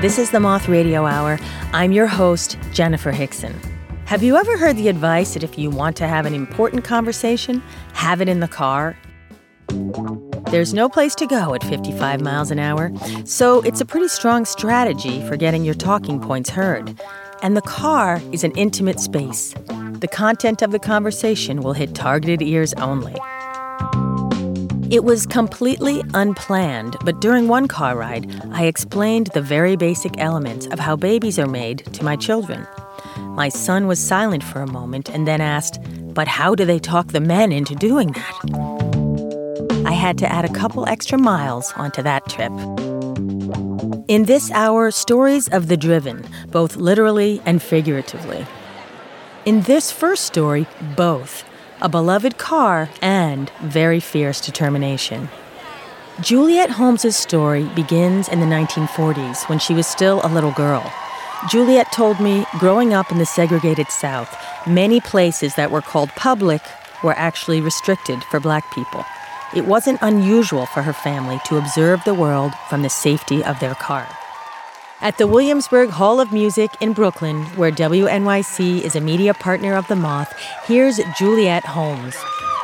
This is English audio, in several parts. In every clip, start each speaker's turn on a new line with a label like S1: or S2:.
S1: This is the Moth Radio Hour. I'm your host, Jennifer Hickson. Have you ever heard the advice that if you want to have an important conversation, have it in the car? There's no place to go at 55 miles an hour, so it's a pretty strong strategy for getting your talking points heard. And the car is an intimate space. The content of the conversation will hit targeted ears only. It was completely unplanned, but during one car ride, I explained the very basic elements of how babies are made to my children. My son was silent for a moment and then asked, "But how do they talk the men into doing that?" I had to add a couple extra miles onto that trip. In this hour, stories of the driven, both literally and figuratively. In this first story, both. A beloved car and very fierce determination. Juliette Holmes's story begins in the 1940s when she was still a little girl. Juliette told me, growing up in the segregated South, many places that were called public were actually restricted for Black people. It wasn't unusual for her family to observe the world from the safety of their car. At the Williamsburg Hall of Music in Brooklyn, where WNYC is a media partner of The Moth, here's Juliette Holmes.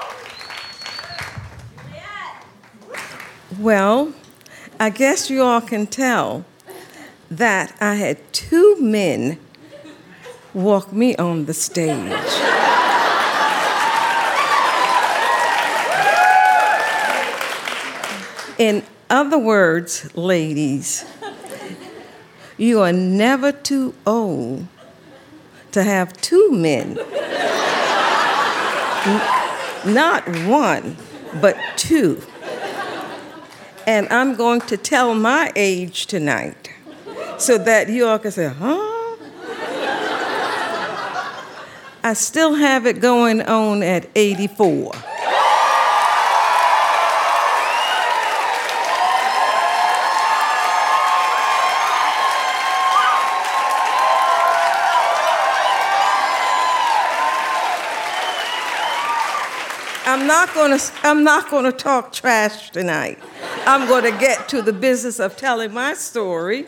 S2: Well, I guess you all can tell that I had two men walk me on the stage. In other words, ladies, you are never too old to have two men. Not one, but two. And I'm going to tell my age tonight so that you all can say, huh? I still have it going on at 84. I'm not going to talk trash tonight. I'm going to get to the business of telling my story.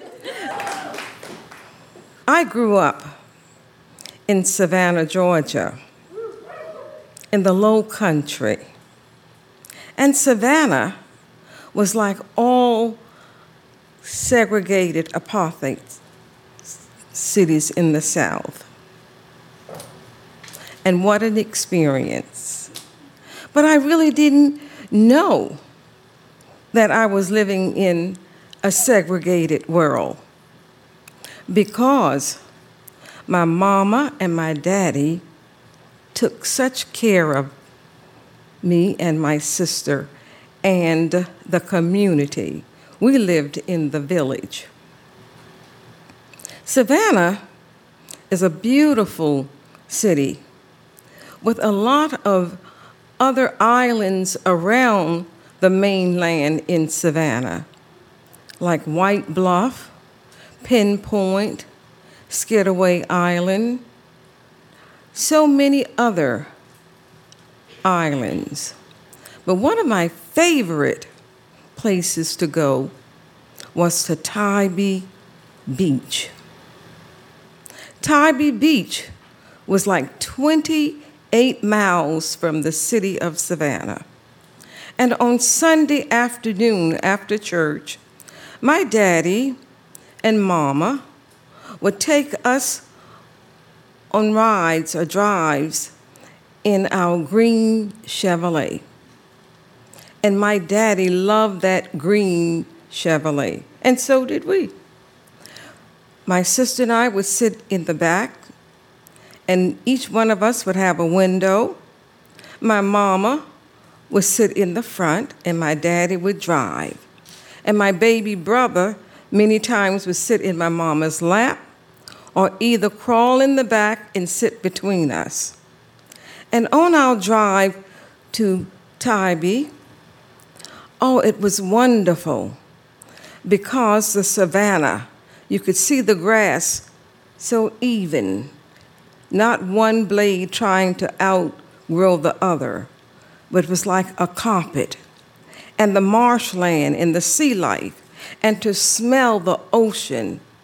S2: I grew up in Savannah, Georgia, in the Low Country. And Savannah was like all segregated apartheid cities in the South. And what an experience. But I really didn't know that I was living in a segregated world because my mama and my daddy took such care of me and my sister and the community. We lived in the village. Savannah is a beautiful city with a lot of other islands around the mainland in Savannah, like White Bluff, Pinpoint, Skidaway Island, so many other islands. But one of my favorite places to go was to Tybee Beach. Tybee Beach was like 28 miles from the city of Savannah. And on Sunday afternoon after church, my daddy and mama would take us on rides or drives in our green Chevrolet. And my daddy loved that green Chevrolet, and so did we. My sister and I would sit in the back, and each one of us would have a window. My mama would sit in the front, and my daddy would drive. And my baby brother many times would sit in my mama's lap or either crawl in the back and sit between us. And on our drive to Tybee, oh, it was wonderful because the Savannah, you could see the grass so even, not one blade trying to outgrow the other, but it was like a carpet. And the marshland and the sea life, and to smell the ocean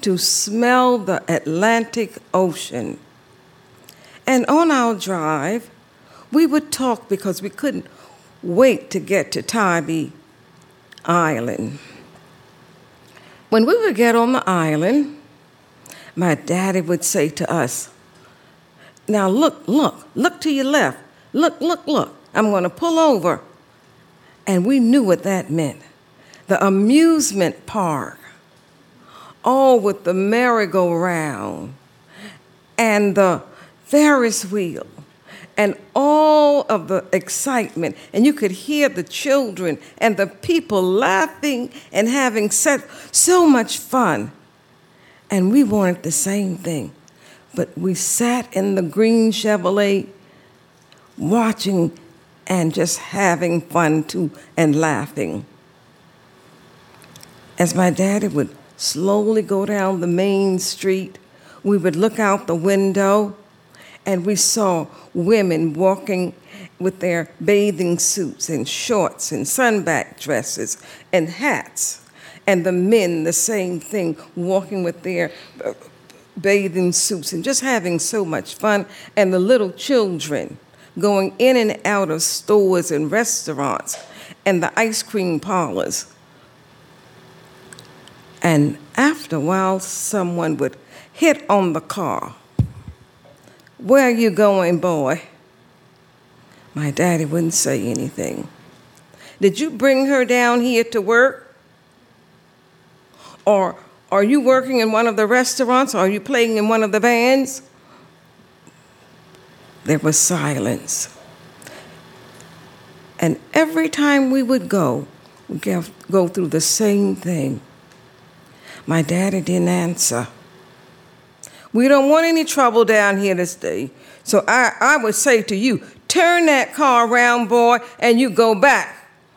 S2: to smell the Atlantic Ocean. And on our drive, we would talk because we couldn't wait to get to Tybee Island. When we would get on the island, my daddy would say to us, "Now look to your left. Look. I'm going to pull over." And we knew what that meant. The amusement park, all with the merry-go-round and the Ferris wheel and all of the excitement. And you could hear the children and the people laughing and having so much fun. And we wanted the same thing. But we sat in the green Chevrolet watching and just having fun too and laughing. As my daddy would slowly go down the main street, we would look out the window and we saw women walking with their bathing suits and shorts and sunback dresses and hats. And the men, the same thing, walking with their bathing suits and just having so much fun. And the little children going in and out of stores and restaurants and the ice cream parlors. And after a while, someone would hit on the car. "Where are you going, boy?" My daddy wouldn't say anything. "Did you bring her down here to work? Or are you working in one of the restaurants? Or are you playing in one of the bands?" There was silence. And every time we would go, we'd go through the same thing. My daddy didn't answer. "We don't want any trouble down here this day. So I would say to you, turn that car around, boy, and you go back.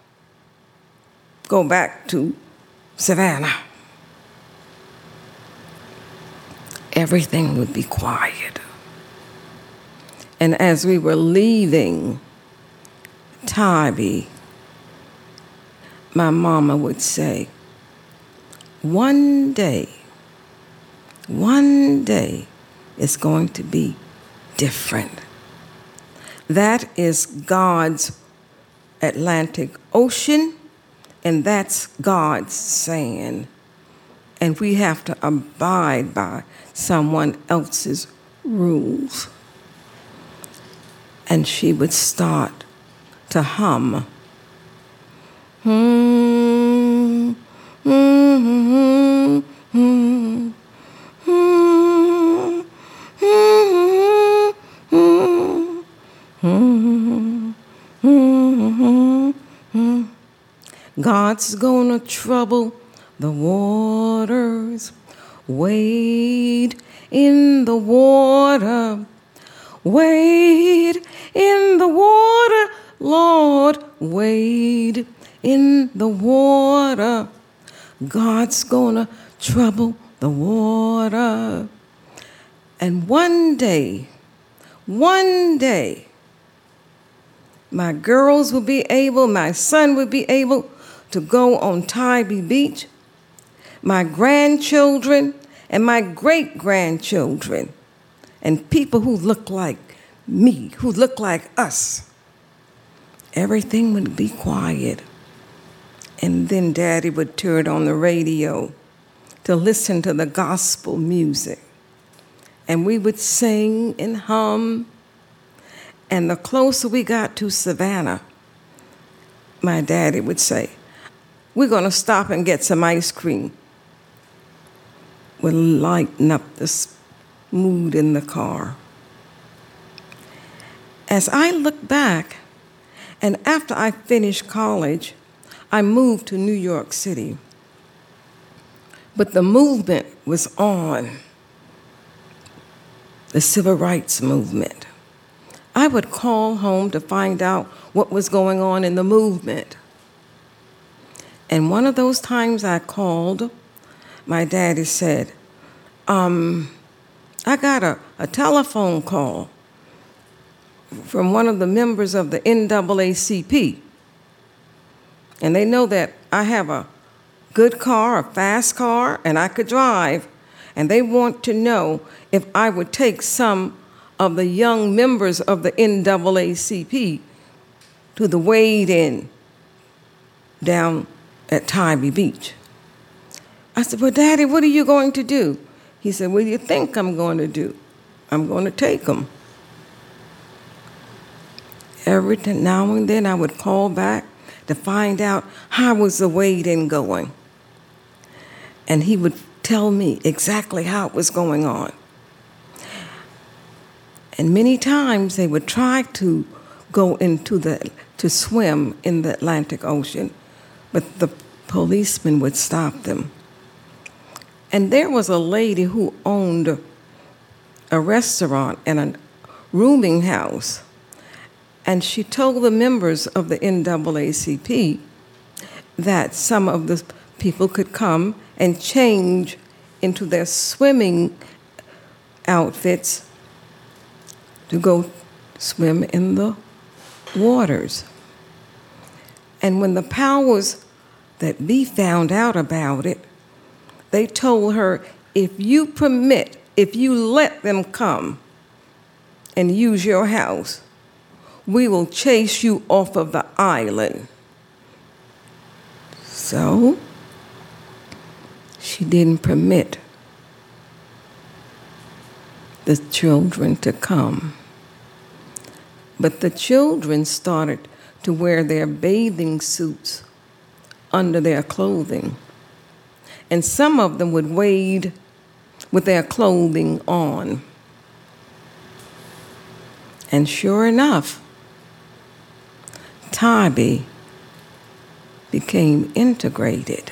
S2: Go back to Savannah." Everything would be quiet. And as we were leaving Tybee, my mama would say, one day it's going to be different. That is God's Atlantic Ocean, and that's God's sand. And we have to abide by someone else's rules. And she would start to hum. God's gonna trouble the waters. Wade in the water. Wade in the water, Lord. Wade in the water. God's gonna trouble the water. And one day, my girls will be able, my son will be able to go on Tybee Beach. My grandchildren and my great-grandchildren and people who look like me, who look like us. Everything would be quiet. And then Daddy would turn on the radio to listen to the gospel music. And we would sing and hum. And the closer we got to Savannah, my daddy would say, "We're going to stop and get some ice cream." Would lighten up the mood in the car. As I look back, and after I finished college, I moved to New York City. But the movement was on, the civil rights movement. I would call home to find out what was going on in the movement. And one of those times I called, my daddy said, I got a telephone call from one of the members of the NAACP. And they know that I have a good car, a fast car, and I could drive. and they want to know if I would take some of the young members of the NAACP to the wade-in down at Tybee Beach. I said, well, Daddy, what are you going to do? He said, what do you think I'm going to do? I'm going to take them. Every now and then I would call back to find out how was the wade-in going. And he would tell me exactly how it was going on. And many times they would try to go to swim in the Atlantic Ocean, but the policemen would stop them. And there was a lady who owned a restaurant and a rooming house, and she told the members of the NAACP that some of the people could come and change into their swimming outfits to go swim in the waters. And when the powers that be found out about it, they told her, if you let them come and use your house, we will chase you off of the island. So she didn't permit the children to come. But the children started to wear their bathing suits under their clothing. And some of them would wade with their clothing on. And sure enough, Tybee became integrated.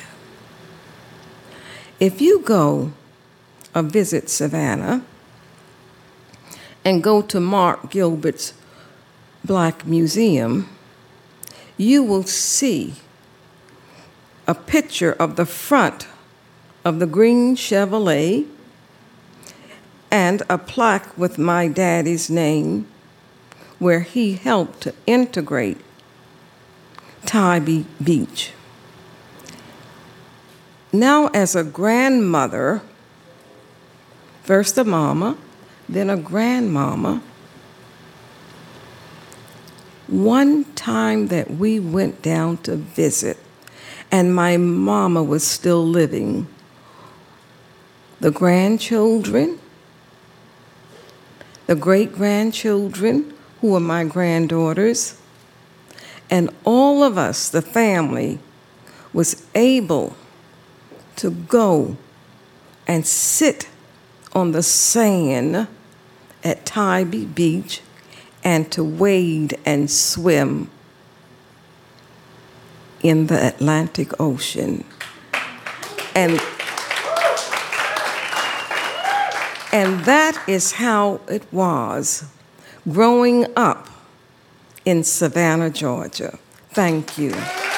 S2: If you go or visit Savannah and go to Mark Gilbert's Black Museum, you will see a picture of the front of the green Chevrolet and a plaque with my daddy's name where he helped to integrate Tybee Beach. Now, as a grandmother, first a mama, then a grandmama, one time that we went down to visit, and my mama was still living, the grandchildren, the great-grandchildren, who are my granddaughters, and all of us, the family, was able to go and sit on the sand at Tybee Beach and to wade and swim in the Atlantic Ocean. And that is how it was growing up in Savannah, Georgia. Thank you.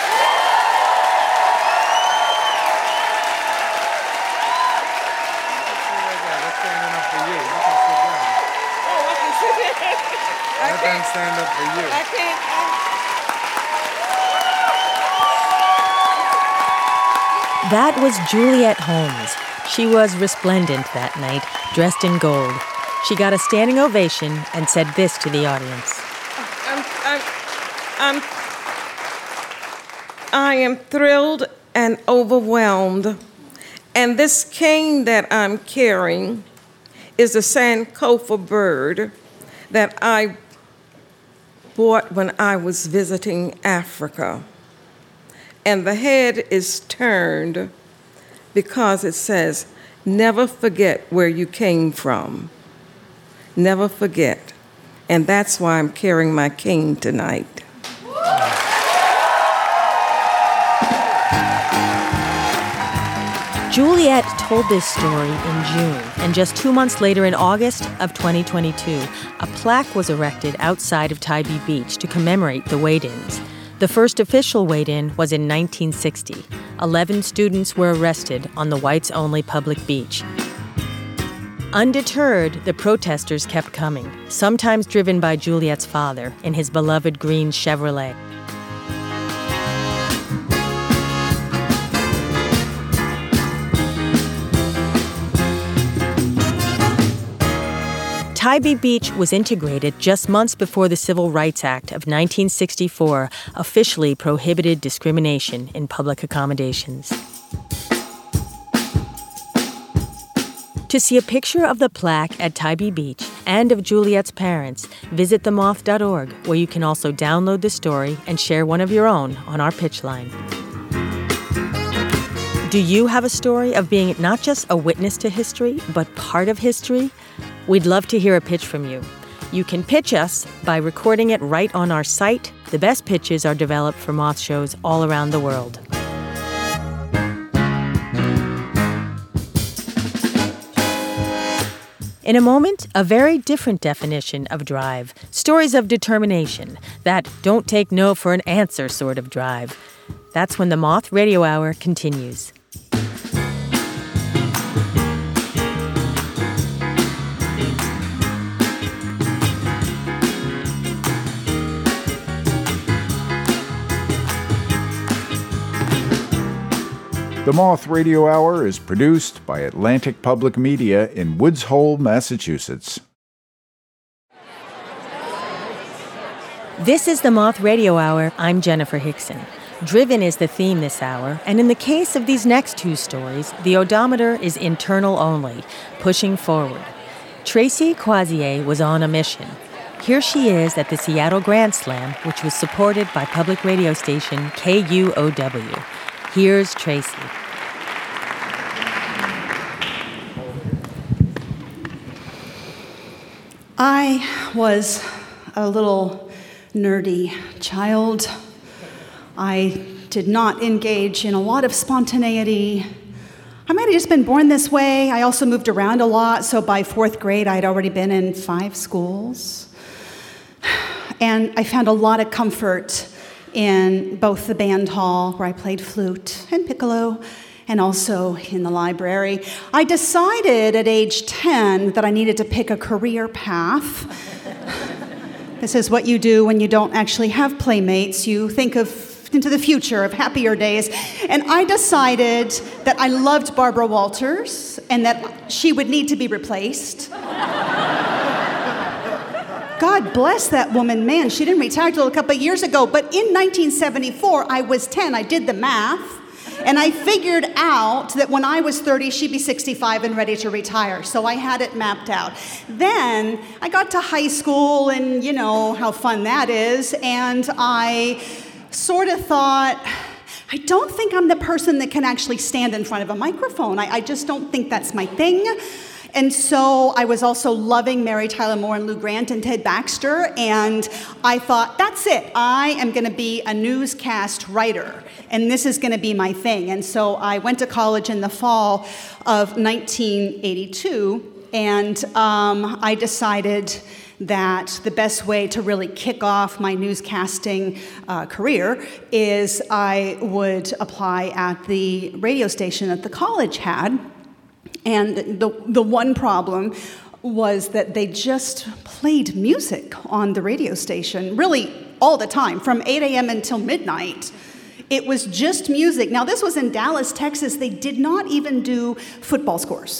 S3: Stand up for you.
S2: I can't.
S1: That was Juliette Holmes. She was resplendent that night, dressed in gold. She got a standing ovation and said this to the audience.
S2: I am thrilled and overwhelmed. And this cane that I'm carrying is a Sankofa bird that I bought when I was visiting Africa. And the head is turned because it says, never forget where you came from. Never forget. And that's why I'm carrying my cane tonight.
S1: Juliette told this story in June, and just 2 months later in August of 2022, a plaque was erected outside of Tybee Beach to commemorate the wade-ins. The first official wade-in was in 1960. 11 students were arrested on the whites-only public beach. Undeterred, the protesters kept coming, sometimes driven by Juliette's father in his beloved green Chevrolet. Tybee Beach was integrated just months before the Civil Rights Act of 1964 officially prohibited discrimination in public accommodations. To see a picture of the plaque at Tybee Beach and of Juliet's parents, visit themoth.org, where you can also download the story and share one of your own on our pitch line. Do you have a story of being not just a witness to history, but part of history? We'd love to hear a pitch from you. You can pitch us by recording it right on our site. The best pitches are developed for Moth shows all around the world. In a moment, a very different definition of drive. Stories of determination. That don't take no for an answer sort of drive. That's when the Moth Radio Hour continues.
S3: The Moth Radio Hour is produced by Atlantic Public Media in Woods Hole, Massachusetts.
S1: This is the Moth Radio Hour. I'm Jennifer Hickson. Driven is the theme this hour, and in the case of these next two stories, the odometer is internal only, pushing forward. Tracy Quasier was on a mission. Here she is at the Seattle Grand Slam, which was supported by public radio station KUOW. Here's Tracy.
S4: I was a little nerdy child. I did not engage in a lot of spontaneity. I might have just been born this way. I also moved around a lot, so by 4th grade, I'd already been in 5 schools. And I found a lot of comfort in both the band hall, where I played flute and piccolo, and also in the library. I decided at age 10 that I needed to pick a career path. This is what you do when you don't actually have playmates. You think into the future of happier days. And I decided that I loved Barbara Walters and that she would need to be replaced. God bless that woman, man. She didn't retire till a couple of years ago. But in 1974, I was 10. I did the math. And I figured out that when I was 30, she'd be 65 and ready to retire. So I had it mapped out. Then I got to high school, and you know how fun that is. And I sort of thought, I don't think I'm the person that can actually stand in front of a microphone. I just don't think that's my thing. And so I was also loving Mary Tyler Moore and Lou Grant and Ted Baxter, and I thought, that's it. I am going to be a newscast writer, and this is going to be my thing. And so I went to college in the fall of 1982, and I decided that the best way to really kick off my newscasting career is I would apply at the radio station that the college had. And the one problem was that they just played music on the radio station, really all the time, from 8 a.m. until midnight. It was just music. Now, this was in Dallas, Texas. They did not even do football scores.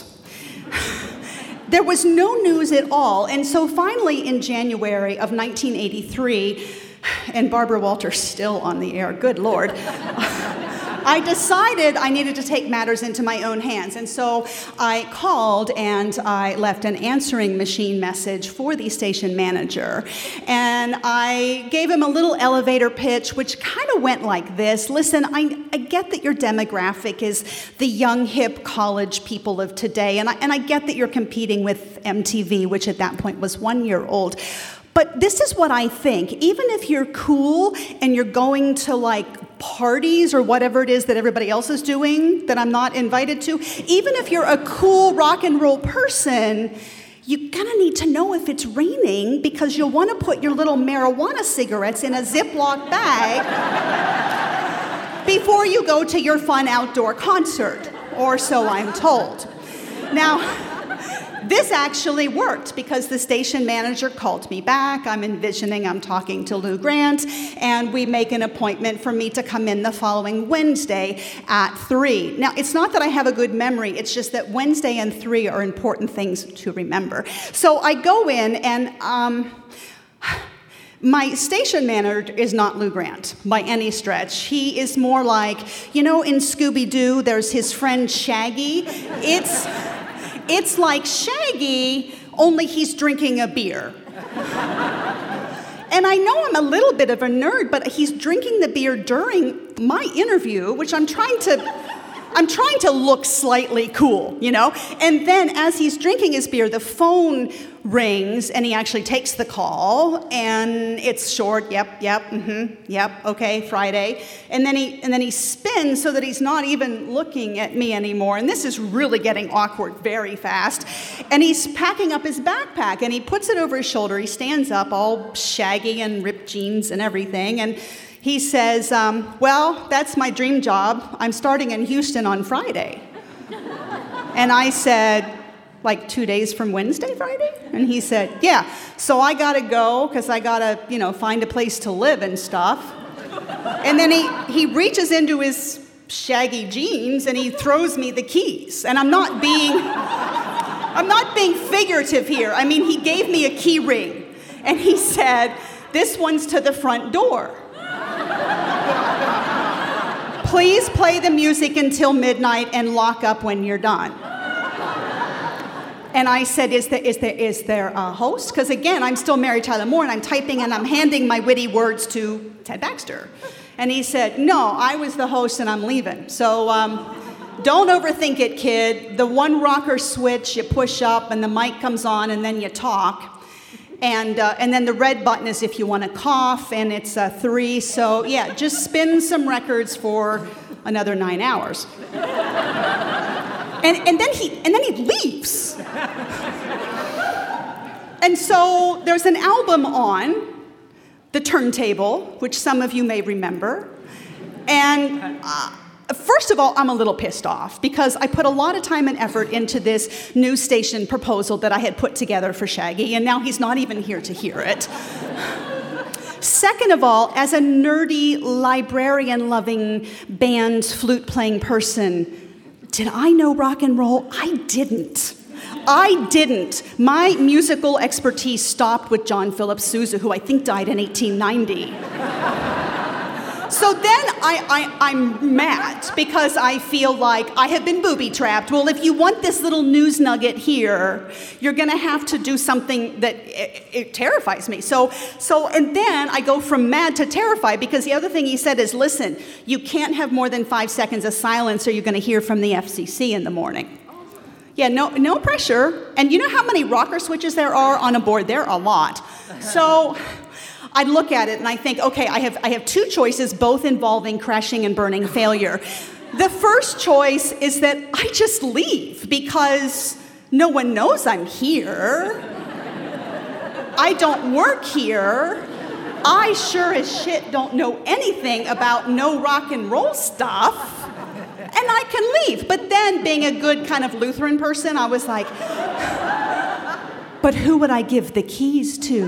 S4: There was no news at all. And so finally, in January of 1983, and Barbara Walters still on the air, good Lord, I decided I needed to take matters into my own hands. And so I called and I left an answering machine message for the station manager. And I gave him a little elevator pitch, which kind of went like this. Listen, I get that your demographic is the young, hip college people of today. And I get that you're competing with MTV, which at that point was 1 year old. But this is what I think. Even if you're cool and you're going to like parties or whatever it is that everybody else is doing that I'm not invited to, even if you're a cool rock and roll person, you're gonna need to know if it's raining because you'll want to put your little marijuana cigarettes in a Ziploc bag before you go to your fun outdoor concert, or so I'm told. Now, This actually worked because the station manager called me back. I'm envisioning I'm talking to Lou Grant, and we make an appointment for me to come in the following Wednesday at 3. Now, it's not that I have a good memory. It's just that Wednesday and 3 are important things to remember. So I go in, and my station manager is not Lou Grant by any stretch. He is more like, you know, in Scooby-Doo, there's his friend Shaggy. It's like Shaggy, only he's drinking a beer. And I know I'm a little bit of a nerd, but he's drinking the beer during my interview, which I'm trying to look slightly cool, you know? And then as he's drinking his beer, the phone rings, and he actually takes the call, and it's short, yep, okay, Friday. And then he spins so that he's not even looking at me anymore, and this is really getting awkward very fast. And he's packing up his backpack, and he puts it over his shoulder. He stands up, all shaggy and ripped jeans and everything, and he says, well, that's my dream job. I'm starting in Houston on Friday. And I said, like 2 days from Wednesday, Friday? And he said, yeah. So I gotta go, because I gotta, find a place to live and stuff. And then he reaches into his shaggy jeans and he throws me the keys. And I'm not being figurative here. I mean, he gave me a key ring. And he said, this one's to the front door. Please play the music until midnight and lock up when you're done. And I said, is there a host? Because again, I'm still Mary Tyler Moore, and I'm typing and I'm handing my witty words to Ted Baxter. And he said, no, I was the host and I'm leaving. So don't overthink it, kid. The one rocker switch, you push up and the mic comes on and then you talk. And then the red button is if you want to cough, and it's 3. So yeah, just spin some records for another 9 hours. And then he leaves. And so there's an album on the turntable, which some of you may remember. And first of all, I'm a little pissed off because I put a lot of time and effort into this new station proposal that I had put together for Shaggy, and now he's not even here to hear it. Second of all, as a nerdy, librarian-loving, band, flute-playing person, did I know rock and roll? I didn't. My musical expertise stopped with John Philip Sousa, who I think died in 1890. So then I'm mad because I feel like I have been booby-trapped. Well, if you want this little news nugget here, you're going to have to do something that it terrifies me. So, and then I go from mad to terrified because the other thing he said is, listen, you can't have more than 5 seconds of silence or you're going to hear from the FCC in the morning. Yeah, no pressure. And you know how many rocker switches there are on a board? There are a lot. So I look at it and I think, okay, I have 2 choices, both involving crashing and burning failure. The first choice is that I just leave because no one knows I'm here. I don't work here. I sure as shit don't know anything about no rock and roll stuff. And I can leave. But then, being a good kind of Lutheran person, I was like, but who would I give the keys to?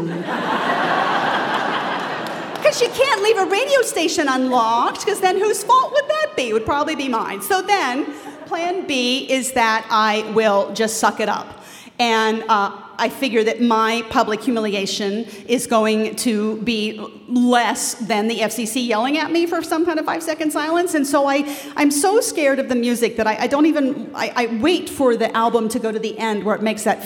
S4: Because you can't leave a radio station unlocked, because then whose fault would that be? It would probably be mine. So then, plan B is that I will just suck it up. And I figure that my public humiliation is going to be less than the FCC yelling at me for some kind of 5-second silence. And so I'm so scared of the music that I wait for the album to go to the end where it makes that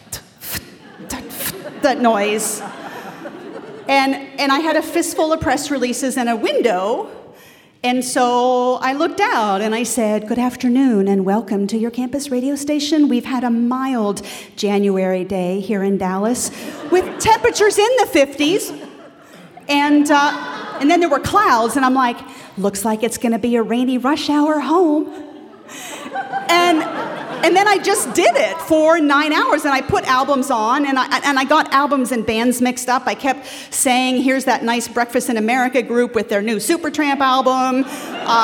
S4: that noise. And I had a fistful of press releases and a window. And so I looked out and I said, good afternoon and welcome to your campus radio station. We've had a mild January day here in Dallas with temperatures in the 50s. And then there were clouds and I'm like, looks like it's gonna be a rainy rush hour home. And then I just did it for 9 hours, and I put albums on, and I got albums and bands mixed up. I kept saying, here's that nice Breakfast in America group with their new Supertramp album.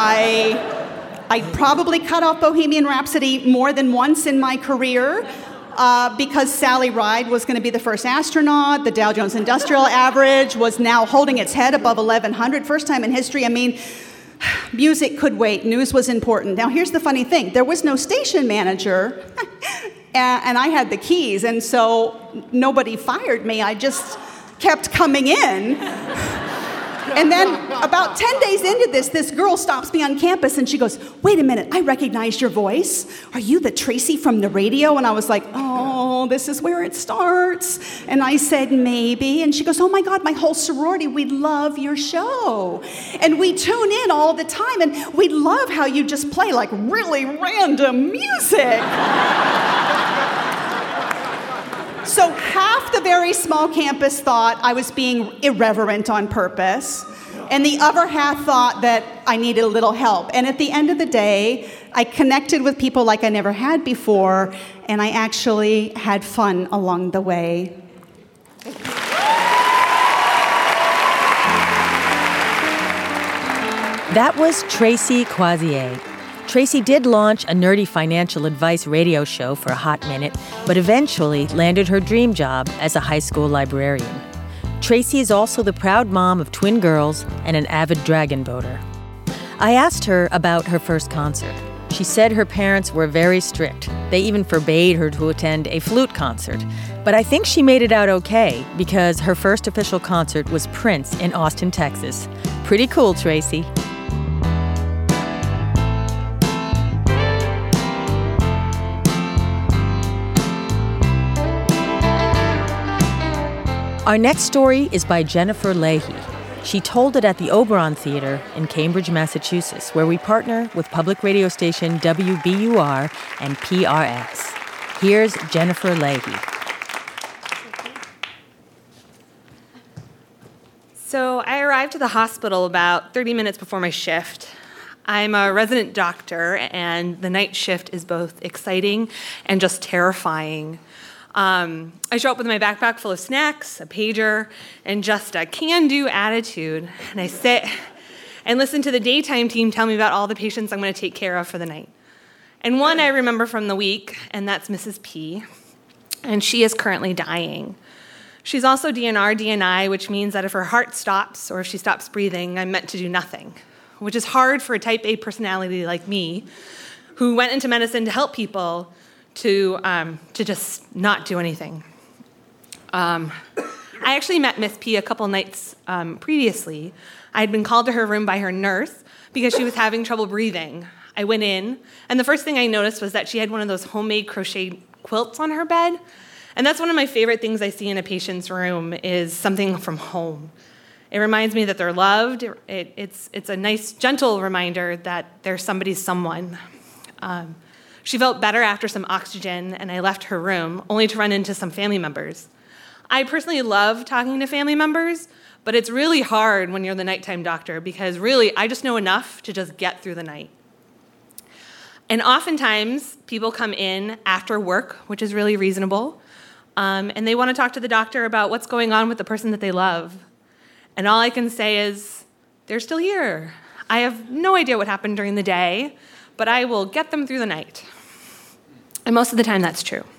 S4: I probably cut off Bohemian Rhapsody more than once in my career. because Sally Ride was going to be the first astronaut. The Dow Jones Industrial Average was now holding its head above 1,100. First time in history. I mean, music could wait. News was important. Now, here's the funny thing. There was no station manager, and I had the keys, and so nobody fired me. I just kept coming in. And then about 10 days into this girl stops me on campus and she goes, "Wait a minute, I recognize your voice. Are you the Tracy from the radio?" And I was like, "Oh, this is where it starts." And I said, "Maybe." And she goes, "Oh my God, my whole sorority, we love your show. And we tune in all the time and we love how you just play like really random music." So half the very small campus thought I was being irreverent on purpose, and the other half thought that I needed a little help. And at the end of the day, I connected with people like I never had before, and I actually had fun along the way.
S1: That was Tracy Crozier. Tracy did launch a nerdy financial advice radio show for a hot minute, but eventually landed her dream job as a high school librarian. Tracy is also the proud mom of twin girls and an avid dragon boater. I asked her about her first concert. She said her parents were very strict. They even forbade her to attend a flute concert. But I think she made it out okay because her first official concert was Prince in Austin, Texas. Pretty cool, Tracy. Our next story is by Jennifer Leahy. She told it at the Oberon Theater in Cambridge, Massachusetts, where we partner with public radio station WBUR and PRX. Here's Jennifer Leahy.
S5: So I arrived at the hospital about 30 minutes before my shift. I'm a resident doctor, and the night shift is both exciting and just terrifying. I show up with my backpack full of snacks, a pager, and just a can-do attitude. And I sit and listen to the daytime team tell me about all the patients I'm going to take care of for the night. And one I remember from the week, and that's Mrs. P. And she is currently dying. She's also DNR, DNI, which means that if her heart stops or if she stops breathing, I'm meant to do nothing, which is hard for a type A personality like me, who went into medicine to help people, to just not do anything. I actually met Miss P a couple nights previously. I had been called to her room by her nurse because she was having trouble breathing. I went in, and the first thing I noticed was that she had one of those homemade crochet quilts on her bed. And that's one of my favorite things I see in a patient's room is something from home. It reminds me that they're loved. It's a nice, gentle reminder that there's somebody's someone. She felt better after some oxygen, and I left her room, only to run into some family members. I personally love talking to family members, but it's really hard when you're the nighttime doctor because really, I just know enough to just get through the night. And oftentimes, people come in after work, which is really reasonable, and they want to talk to the doctor about what's going on with the person that they love. And all I can say is, they're still here. I have no idea what happened during the day, but I will get them through the night. And most of the time, that's true.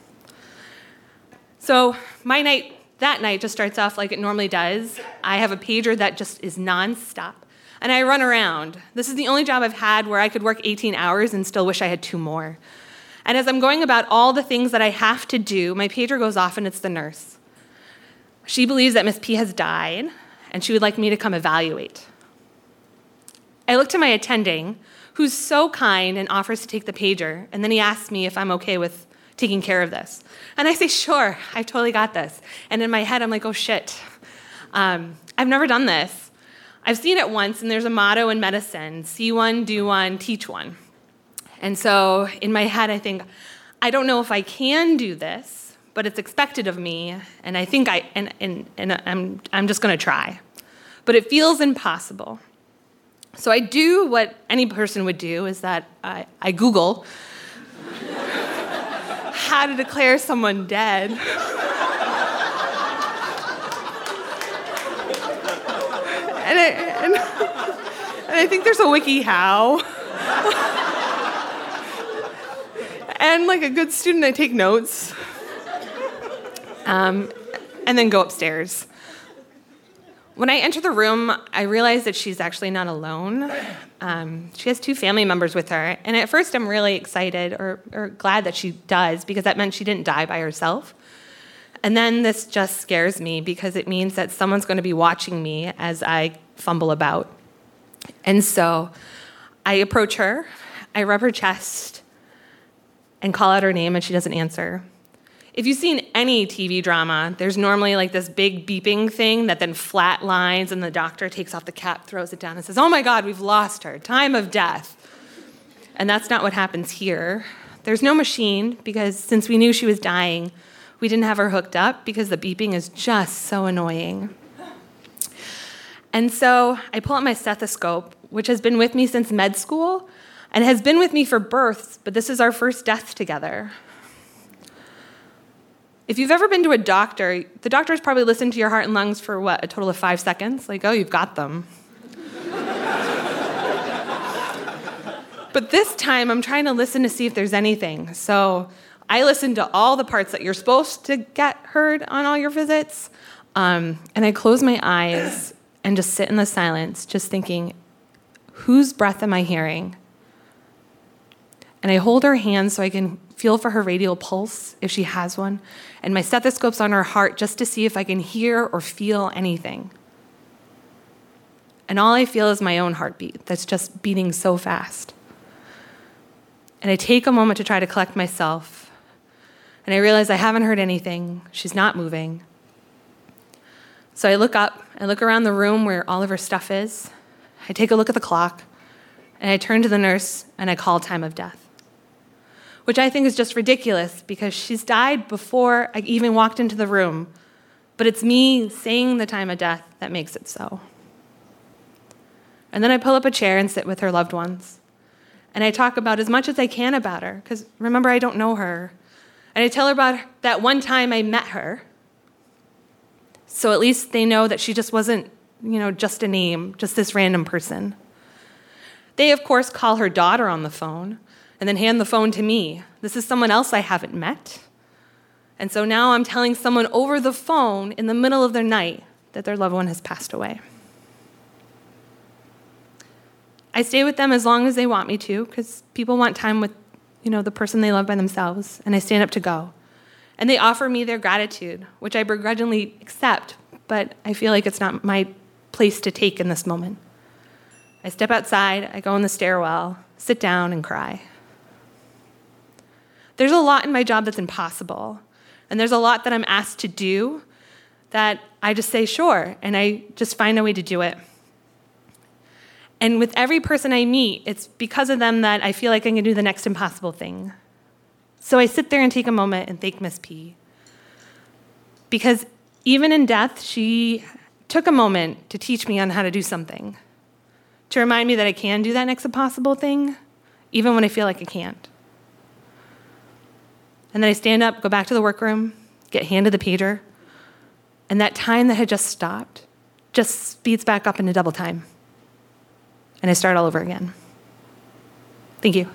S5: So my night, that night, just starts off like it normally does. I have a pager that just is nonstop, and I run around. This is the only job I've had where I could work 18 hours and still wish I had 2 more. And as I'm going about all the things that I have to do, my pager goes off, and it's the nurse. She believes that Miss P has died, and she would like me to come evaluate. I look to my attending, who's so kind and offers to take the pager, and then he asks me if I'm okay with taking care of this. And I say, sure, I've totally got this. And in my head, I'm like, oh shit, I've never done this. I've seen it once, and there's a motto in medicine, see one, do one, teach one. And so in my head, I think, I don't know if I can do this, but it's expected of me, and I think I'm just gonna try. But it feels impossible. So I do what any person would do, is that I Google how to declare someone dead. And I think there's a wiki how. And like a good student, I take notes. and then go upstairs. When I enter the room, I realize that she's actually not alone. She has 2 family members with her, and at first I'm really excited or glad that she does, because that meant she didn't die by herself. And then this just scares me, because it means that someone's going to be watching me as I fumble about. And so I approach her, I rub her chest, and call out her name, and she doesn't answer. If you've seen any TV drama, there's normally like this big beeping thing that then flat lines, and the doctor takes off the cap, throws it down, and says, "Oh my God, we've lost her, time of death." And that's not what happens here. There's no machine, because since we knew she was dying, we didn't have her hooked up, because the beeping is just so annoying. And so I pull out my stethoscope, which has been with me since med school, and has been with me for births, but this is our first death together. If you've ever been to a doctor, the doctor's probably listened to your heart and lungs for, a total of 5 seconds? Like, oh, you've got them. But this time, I'm trying to listen to see if there's anything. So I listen to all the parts that you're supposed to get heard on all your visits, and I close my eyes and just sit in the silence, just thinking, whose breath am I hearing? And I hold her hand so I can feel for her radial pulse, if she has one, and my stethoscope's on her heart just to see if I can hear or feel anything. And all I feel is my own heartbeat that's just beating so fast. And I take a moment to try to collect myself, and I realize I haven't heard anything. She's not moving. So I look up, I look around the room where all of her stuff is, I take a look at the clock, and I turn to the nurse and I call time of death, which I think is just ridiculous, because she's died before I even walked into the room, but it's me saying the time of death that makes it so. And then I pull up a chair and sit with her loved ones, and I talk about as much as I can about her, because remember, I don't know her, and I tell her about that one time I met her, so at least they know that she just wasn't, just a name, just this random person. They, of course, call her daughter on the phone, and then hand the phone to me. This is someone else I haven't met. And so now I'm telling someone over the phone in the middle of their night that their loved one has passed away. I stay with them as long as they want me to, because people want time with, the person they love by themselves, and I stand up to go. And they offer me their gratitude, which I begrudgingly accept, but I feel like it's not my place to take in this moment. I step outside, I go in the stairwell, sit down, and cry. There's a lot in my job that's impossible, and there's a lot that I'm asked to do that I just say sure, and I just find a way to do it. And with every person I meet, it's because of them that I feel like I can do the next impossible thing. So I sit there and take a moment and thank Miss P. Because even in death, she took a moment to teach me on how to do something, to remind me that I can do that next impossible thing, even when I feel like I can't. And then I stand up, go back to the workroom, get handed the pager, and that time that had just stopped just speeds back up into double time. And I start all over again. Thank you.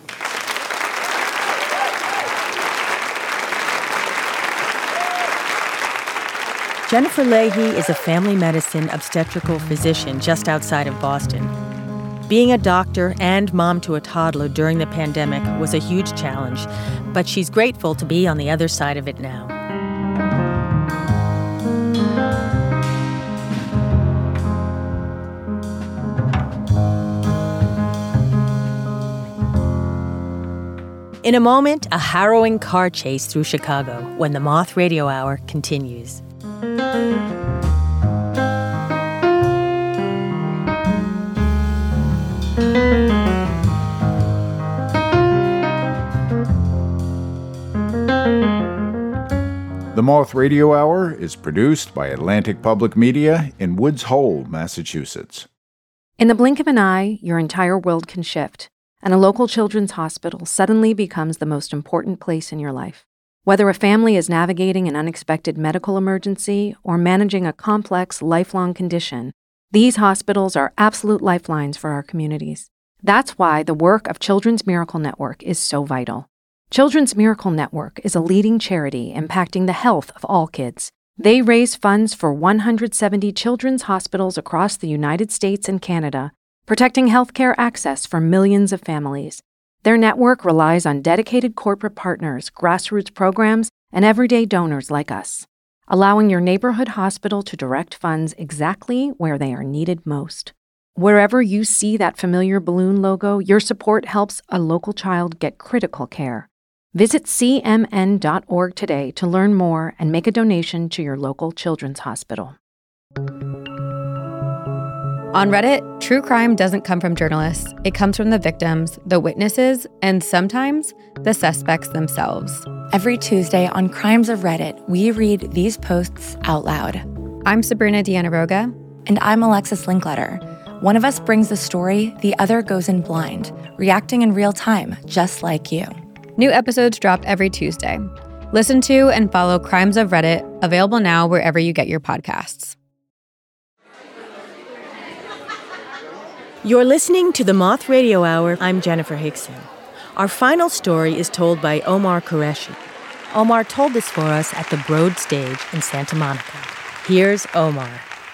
S1: Jennifer Leahy is a family medicine obstetrical physician just outside of Boston. Being a doctor and mom to a toddler during the pandemic was a huge challenge, but she's grateful to be on the other side of it now. In a moment, a harrowing car chase through Chicago when the Moth Radio Hour continues.
S3: The Moth Radio Hour is produced by Atlantic Public Media in Woods Hole, Massachusetts.
S6: In the blink of an eye, your entire world can shift, and a local children's hospital suddenly becomes the most important place in your life. Whether a family is navigating an unexpected medical emergency or managing a complex, lifelong condition, these hospitals are absolute lifelines for our communities. That's why the work of Children's Miracle Network is so vital. Children's Miracle Network is a leading charity impacting the health of all kids. They raise funds for 170 children's hospitals across the United States and Canada, protecting healthcare access for millions of families. Their network relies on dedicated corporate partners, grassroots programs, and everyday donors like us, allowing your neighborhood hospital to direct funds exactly where they are needed most. Wherever you see that familiar balloon logo, your support helps a local child get critical care. Visit cmn.org today to learn more and make a donation to your local children's hospital.
S7: On Reddit, true crime doesn't come from journalists. It comes from the victims, the witnesses, and sometimes the suspects themselves.
S8: Every Tuesday on Crimes of Reddit, we read these posts out loud.
S7: I'm Sabrina Diana-Roga.
S8: And I'm Alexis Linkletter. One of us brings the story, the other goes in blind, reacting in real time, just like you.
S7: New episodes drop every Tuesday. Listen to and follow Crimes of Reddit, available now wherever you get your podcasts.
S1: You're listening to the Moth Radio Hour. I'm Jennifer Hickson. Our final story is told by Omar Qureshi. Omar told this for us at the Broad Stage in Santa Monica. Here's Omar.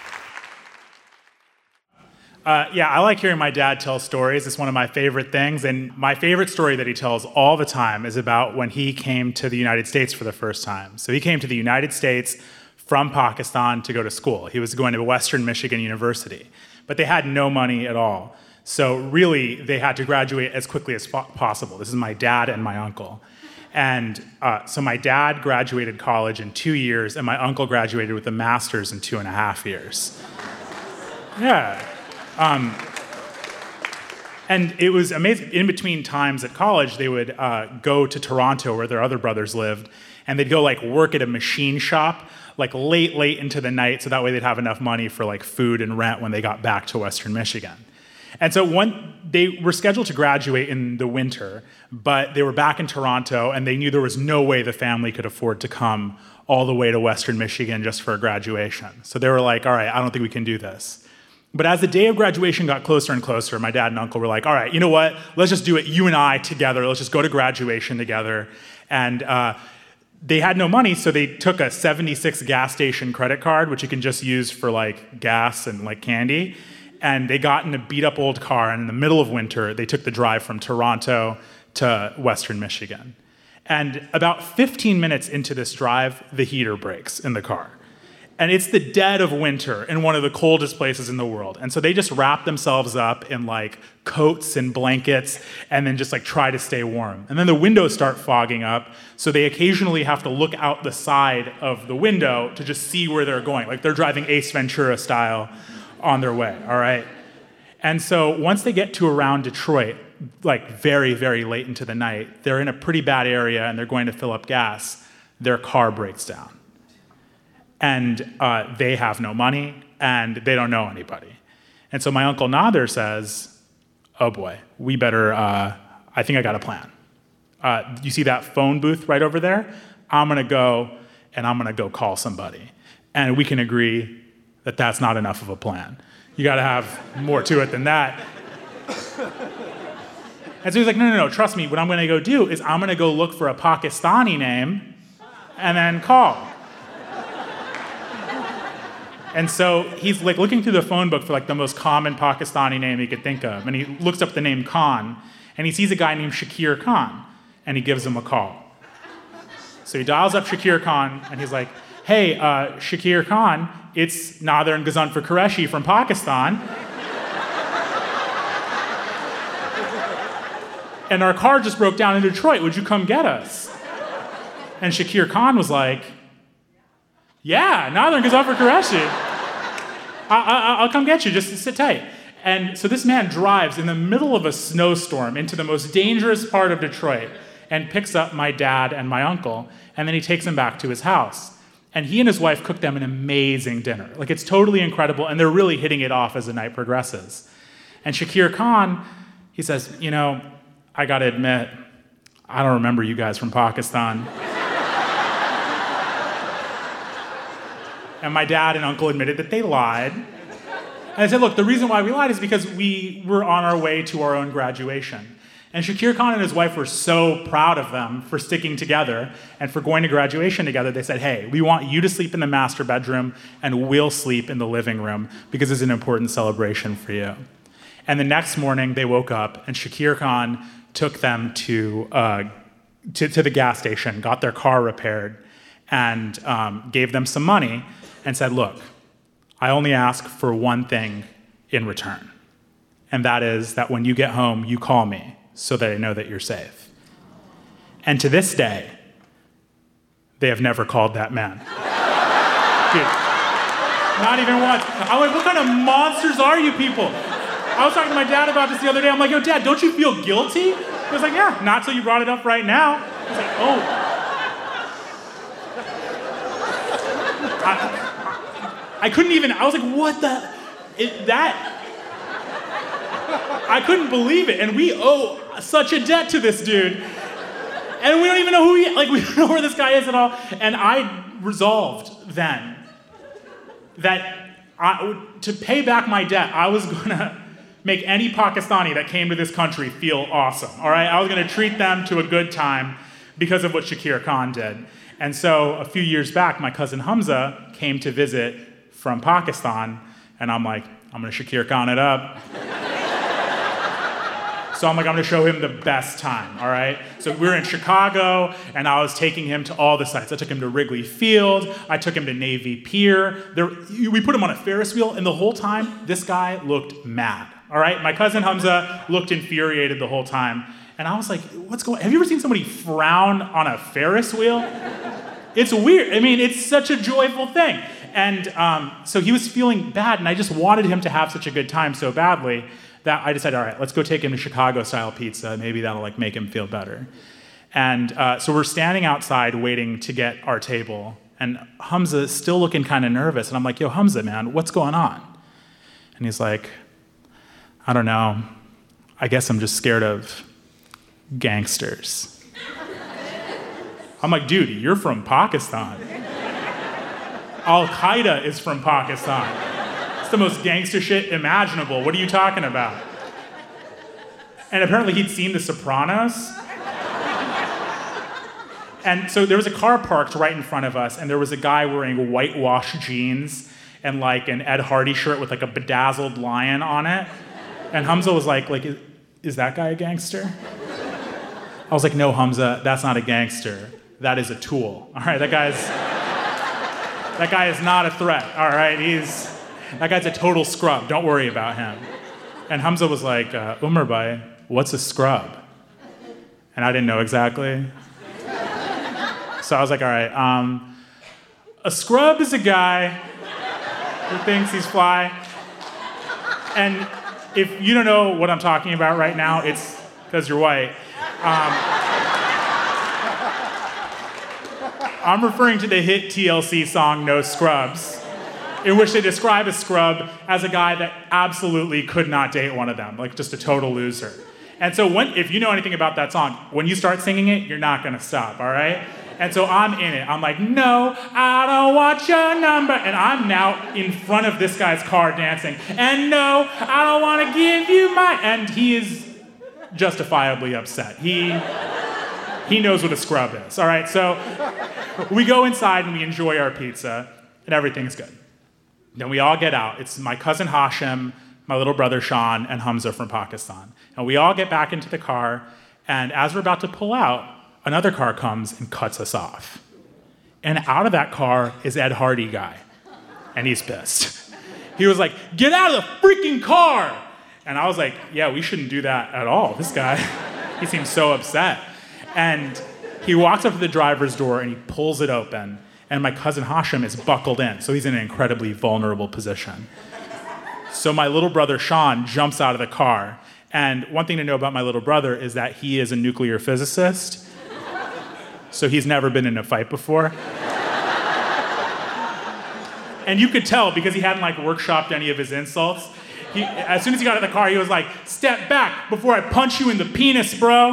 S9: I like hearing my dad tell stories. It's one of my favorite things. And my favorite story that he tells all the time is about when he came to the United States for the first time. So he came to the United States from Pakistan to go to school. He was going to Western Michigan University. But they had no money at all. So really, they had to graduate as quickly as possible. This is my dad and my uncle. And so my dad graduated college in 2 years, and my uncle graduated with a master's in 2.5 years. Yeah. And it was amazing. In between times at college, they would go to Toronto, where their other brothers lived, and they'd go work at a machine shop, late into the night, so that way they'd have enough money for food and rent when they got back to Western Michigan. And so they were scheduled to graduate in the winter, but they were back in Toronto, and they knew there was no way the family could afford to come all the way to Western Michigan just for graduation. So they were like, all right, I don't think we can do this. But as the day of graduation got closer and closer, my dad and uncle were like, all right, you know what? Let's just do it, you and I together. Let's just go to graduation together. And they had no money, so they took a 76 gas station credit card, which you can just use for gas and candy. And they got in a beat-up old car, and in the middle of winter, they took the drive from Toronto to Western Michigan. And about 15 minutes into this drive, the heater breaks in the car. And it's the dead of winter in one of the coldest places in the world. And so they just wrap themselves up in coats and blankets and then just try to stay warm. And then the windows start fogging up, so they occasionally have to look out the side of the window to just see where they're going. They're driving Ace Ventura style on their way, all right? And so once they get to around Detroit, very, very late into the night, they're in a pretty bad area and they're going to fill up gas. Their car breaks down. And they have no money, and they don't know anybody. And so my Uncle Nader says, oh boy, we better, I think I got a plan. You see that phone booth right over there? I'm gonna go, and I'm gonna go call somebody. And we can agree that that's not enough of a plan. You gotta have more to it than that. And so he's like, no, trust me, what I'm gonna go do is I'm gonna go look for a Pakistani name and then call. And so he's looking through the phone book for the most common Pakistani name he could think of. And he looks up the name Khan, and he sees a guy named Shakir Khan, and he gives him a call. So he dials up Shakir Khan, and he's like, hey, Shakir Khan, it's Nader and Ghazanfar Qureshi from Pakistan. And our car just broke down in Detroit. Would you come get us? And Shakir Khan was like, yeah, Nader and Ghazanfar Qureshi. I'll come get you, just sit tight. And so this man drives in the middle of a snowstorm into the most dangerous part of Detroit and picks up my dad and my uncle, and then he takes them back to his house. And he and his wife cook them an amazing dinner. It's totally incredible, and they're really hitting it off as the night progresses. And Shakir Khan, he says, I gotta admit, I don't remember you guys from Pakistan. And my dad and uncle admitted that they lied. And I said, look, the reason why we lied is because we were on our way to our own graduation. And Shakir Khan and his wife were so proud of them for sticking together and for going to graduation together. They said, hey, we want you to sleep in the master bedroom and we'll sleep in the living room because it's an important celebration for you. And the next morning they woke up and Shakir Khan took them to the gas station, got their car repaired, and gave them some money and said, look, I only ask for one thing in return. And that is that when you get home, you call me so that I know that you're safe. And to this day, they have never called that man. Dude, not even once. I'm like, what kind of monsters are you people? I was talking to my dad about this the other day. I'm like, yo, Dad, don't you feel guilty? He was like, yeah, not till you brought it up right now. I was like, oh. I couldn't even, I was like, what the, I couldn't believe it. And we owe such a debt to this dude. And we don't even know who we don't know where this guy is at all. And I resolved then that to pay back my debt, I was gonna make any Pakistani that came to this country feel awesome, all right? I was gonna treat them to a good time because of what Shakir Khan did. And so a few years back, my cousin Hamza came to visit from Pakistan, and I'm like, I'm gonna Shakir Khan it up. So I'm like, I'm gonna show him the best time, all right? So we were in Chicago, and I was taking him to all the sites. I took him to Wrigley Field, I took him to Navy Pier. We put him on a Ferris wheel, and the whole time, this guy looked mad, all right? My cousin Hamza looked infuriated the whole time, and I was like, have you ever seen somebody frown on a Ferris wheel? It's weird. I mean, it's such a joyful thing. And so he was feeling bad, and I just wanted him to have such a good time so badly that I decided, all right, let's go take him to Chicago-style pizza. Maybe that'll make him feel better. And so we're standing outside waiting to get our table, and Hamza's still looking kind of nervous. And I'm like, yo, Hamza, man, what's going on? And he's like, I don't know. I guess I'm just scared of gangsters. I'm like, dude, you're from Pakistan. Al-Qaeda is from Pakistan. The most gangster shit imaginable. What are you talking about? And apparently he'd seen The Sopranos. And so there was a car parked right in front of us, and there was a guy wearing whitewashed jeans and an Ed Hardy shirt with a bedazzled lion on it. And Hamza was like, is that guy a gangster? I was like, no, Hamza, that's not a gangster. That is a tool. All right, that guy is not a threat. All right, that guy's a total scrub. Don't worry about him. And Hamza was like, Umar bhai, what's a scrub? And I didn't know exactly. So I was like, all right, a scrub is a guy who thinks he's fly. And if you don't know what I'm talking about right now, it's because you're white. I'm referring to the hit TLC song, No Scrubs, in which they describe a scrub as a guy that absolutely could not date one of them, just a total loser. And so if you know anything about that song, when you start singing it, you're not gonna stop, all right? And so I'm in it. I'm like, no, I don't want your number. And I'm now in front of this guy's car dancing. And no, I don't wanna give you my... And he is justifiably upset. He knows what a scrub is, all right? So we go inside and we enjoy our pizza, and everything's good. Then we all get out. It's my cousin Hashim, my little brother Sean, and Hamza from Pakistan. And we all get back into the car, and as we're about to pull out, another car comes and cuts us off. And out of that car is Ed Hardy guy, and he's pissed. He was like, get out of the freaking car! And I was like, yeah, we shouldn't do that at all. This guy, he seems so upset. And he walks up to the driver's door and he pulls it open, and my cousin Hashim is buckled in, so he's in an incredibly vulnerable position. So my little brother Sean jumps out of the car, and one thing to know about my little brother is that he is a nuclear physicist, so he's never been in a fight before. And you could tell because he hadn't workshopped any of his insults. As soon as he got out of the car, he was like, step back before I punch you in the penis, bro.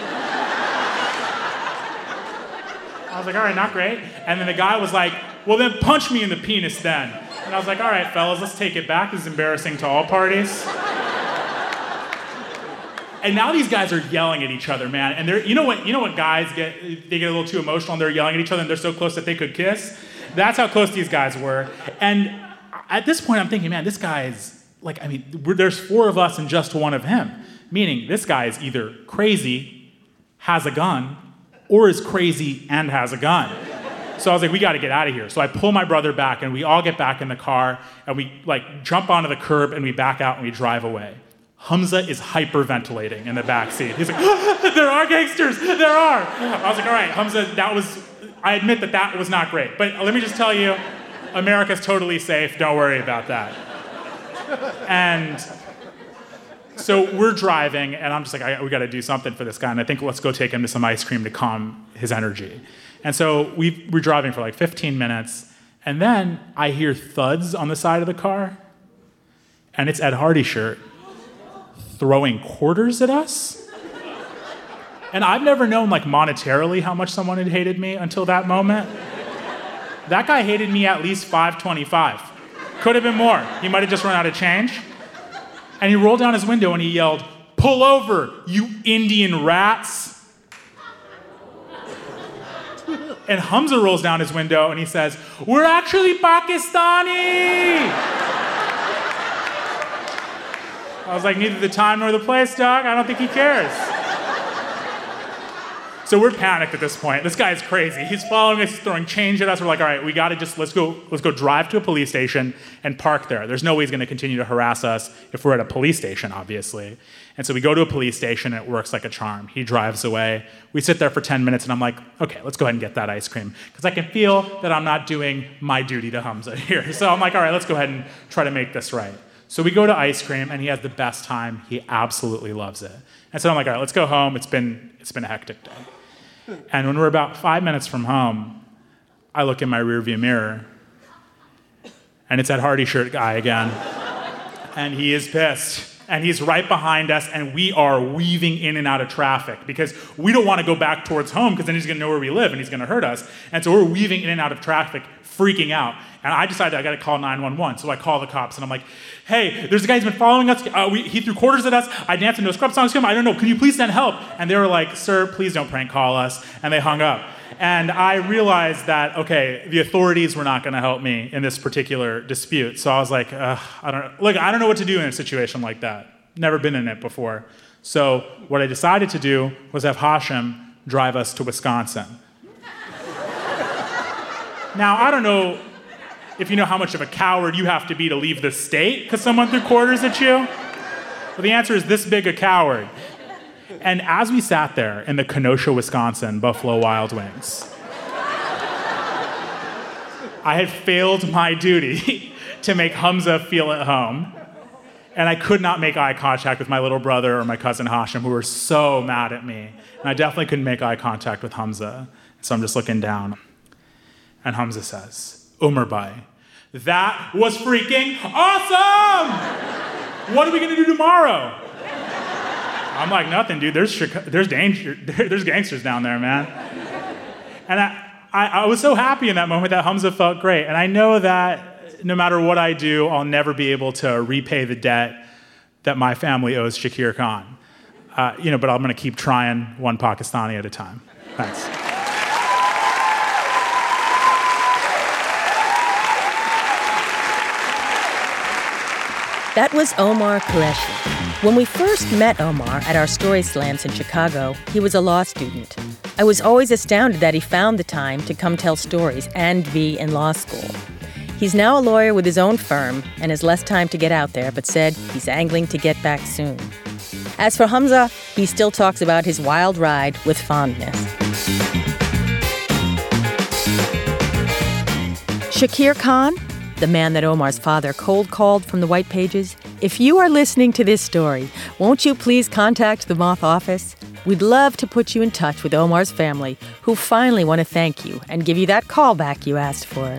S9: I was like, all right, not great. And then the guy was like, well, then punch me in the penis then. And I was like, all right, fellas, let's take it back. This is embarrassing to all parties. And now these guys are yelling at each other, man. And you know what guys get? They get a little too emotional and they're yelling at each other and they're so close that they could kiss. That's how close these guys were. And at this point, I'm thinking, man, this guy's like, I mean, there's 4 of us and just 1 of him. Meaning this guy is either crazy, has a gun, or is crazy and has a gun. So I was like, we got to get out of here. So I pull my brother back and we all get back in the car and we like jump onto the curb and we back out and we drive away. Hamza is hyperventilating in the back seat. He's like, there are gangsters, there are. I was like, all right, Hamza, I admit that was not great. But let me just tell you, America's totally safe, don't worry about that. And so we're driving and I'm just like, we got to do something for this guy. And I think let's go take him to some ice cream to calm his energy. And so we're driving for like 15 minutes. And then I hear thuds on the side of the car. And it's Ed Hardy-Shirt throwing quarters at us. And I've never known like monetarily how much someone had hated me until that moment. That guy hated me at least $5.25. Could have been more. He might have just run out of change. And he rolled down his window and he yelled, "Pull over, you Indian rats." And Hamza rolls down his window and he says, "We're actually Pakistani." I was like, neither the time nor the place, dog. I don't think he cares. So we're panicked at this point. This guy is crazy. He's following us, he's throwing change at us. We're like, all right, we gotta let's go drive to a police station and park there. There's no way he's gonna continue to harass us if we're at a police station, obviously. And so we go to a police station and it works like a charm. He drives away. We sit there for 10 minutes and I'm like, okay, let's go ahead and get that ice cream. Because I can feel that I'm not doing my duty to Hamza here. So I'm like, all right, let's go ahead and try to make this right. So we go to ice cream and he has the best time. He absolutely loves it. And so I'm like, all right, let's go home. It's been a hectic day. And when we're about 5 minutes from home, I look in my rearview mirror and it's that Hardy-Shirt guy again. And he is pissed. And he's right behind us and we are weaving in and out of traffic because we don't want to go back towards home because then he's going to know where we live and he's going to hurt us. And so we're weaving in and out of traffic, freaking out. And I decided I got to call 911. So I call the cops and I'm like, hey, there's a guy who's been following us. He threw quarters at us. I danced into a scrub song to him. I don't know. Can you please send help? And they were like, sir, please don't prank call us. And they hung up. And I realized that, okay, the authorities were not going to help me in this particular dispute. So I was like, I don't know what to do in a situation like that. Never been in it before. So what I decided to do was have Hashem drive us to Wisconsin. Now, I don't know if you know how much of a coward you have to be to leave the state because someone threw quarters at you. Well, the answer is this big a coward. And as we sat there in the Kenosha, Wisconsin Buffalo Wild Wings, I had failed my duty to make Hamza feel at home. And I could not make eye contact with my little brother or my cousin Hashem, who were so mad at me. And I definitely couldn't make eye contact with Hamza. So I'm just looking down. And Hamza says, Umar Bhai, that was freaking awesome! What are we gonna do tomorrow? I'm like, nothing, dude. There's danger. There's gangsters down there, man. And I was so happy in that moment that Hamza felt great. And I know that no matter what I do, I'll never be able to repay the debt that my family owes Shakir Khan. But I'm going to keep trying one Pakistani at a time. Thanks.
S1: That was Omar Qureshi. When we first met Omar at our story slams in Chicago, he was a law student. I was always astounded that he found the time to come tell stories and be in law school. He's now a lawyer with his own firm and has less time to get out there, but said he's angling to get back soon. As for Hamza, he still talks about his wild ride with fondness. Shakir Khan, the man that Omar's father cold called from the white pages, if you are listening to this story, won't you please contact the Moth office? We'd love to put you in touch with Omar's family, who finally want to thank you and give you that call back you asked for.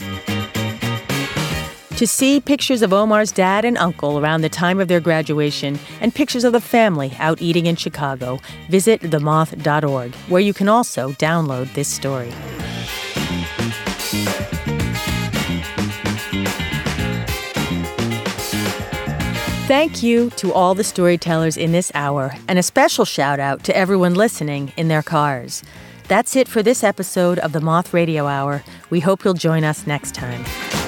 S1: To see pictures of Omar's dad and uncle around the time of their graduation and pictures of the family out eating in Chicago, visit themoth.org, where you can also download this story. Thank you to all the storytellers in this hour, and a special shout out to everyone listening in their cars. That's it for this episode of the Moth Radio Hour. We hope you'll join us next time.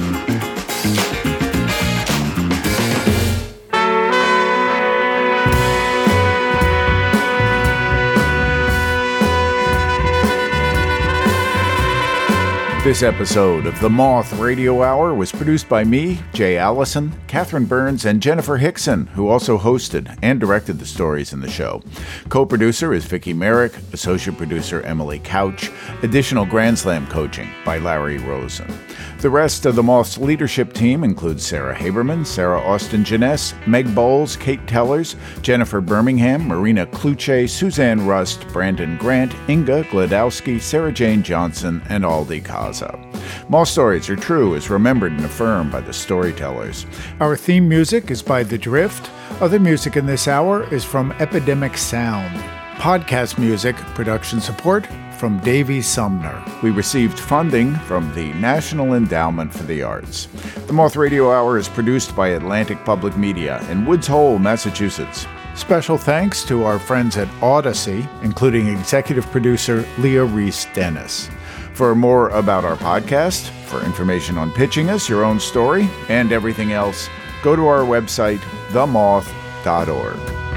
S3: This episode of the Moth Radio Hour was produced by me, Jay Allison, Catherine Burns, and Jennifer Hickson, who also hosted and directed the stories in the show. Co-producer is Vicki Merrick, associate producer Emily Couch, additional Grand Slam coaching by Larry Rosen. The rest of the Moth's leadership team includes Sarah Haberman, Sarah Austin-Jeunesse, Meg Bowles, Kate Tellers, Jennifer Birmingham, Marina Kluche, Suzanne Rust, Brandon Grant, Inga Gladowski, Sarah Jane Johnson, and Aldi Kaza. Moth Stories Are True is remembered and affirmed by the storytellers.
S10: Our theme music is by The Drift. Other music in this hour is from Epidemic Sound. Podcast music, production support from Davey Sumner.
S3: We received funding from the National Endowment for the Arts. The Moth Radio Hour is produced by Atlantic Public Media in Woods Hole, Massachusetts.
S10: Special thanks to our friends at Odyssey, including executive producer Leah Reese-Dennis.
S3: For more about our podcast, for information on pitching us your own story, and everything else, go to our website, themoth.org.